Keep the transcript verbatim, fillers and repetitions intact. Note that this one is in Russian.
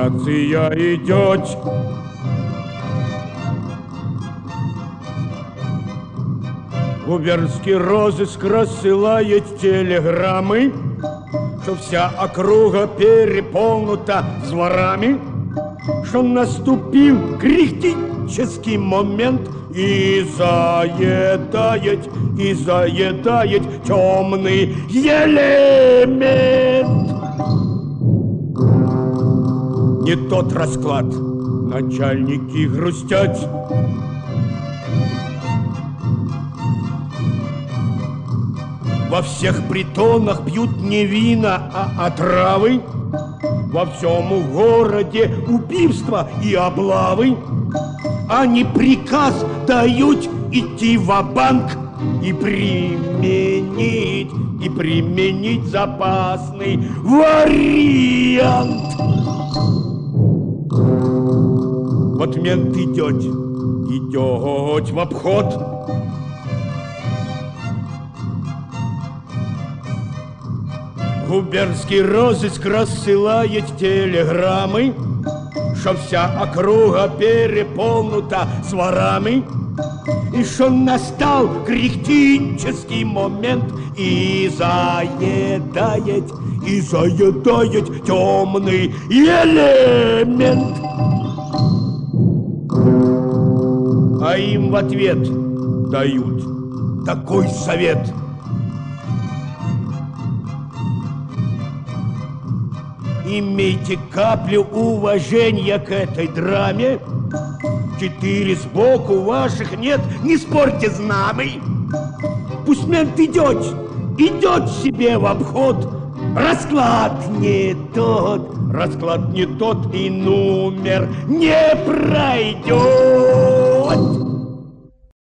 Акция идет. Губернский розыск рассылает телеграммы, что вся округа переполнута зворами, что наступил критический момент, и заедает, и заедает темный элемент. Не тот расклад, начальники грустят. Во всех притонах пьют не вина, а отравы. Во всем городе убийства и облавы. Они приказ дают идти ва-банк и применить, и применить запасный вариант. Вот мент идет, идет в обход. Губернский розыск рассылает телеграммы, что вся округа переполнута зворами, и что настал критический момент, и заедает, и заедает темный элемент. А им в ответ дают такой совет: имейте каплю уважения к этой драме. Четыре сбоку ваших нет, не спорьте с нами. Пусть мент идет, идет себе в обход. Расклад не тот, расклад не тот, и номер не пройдет.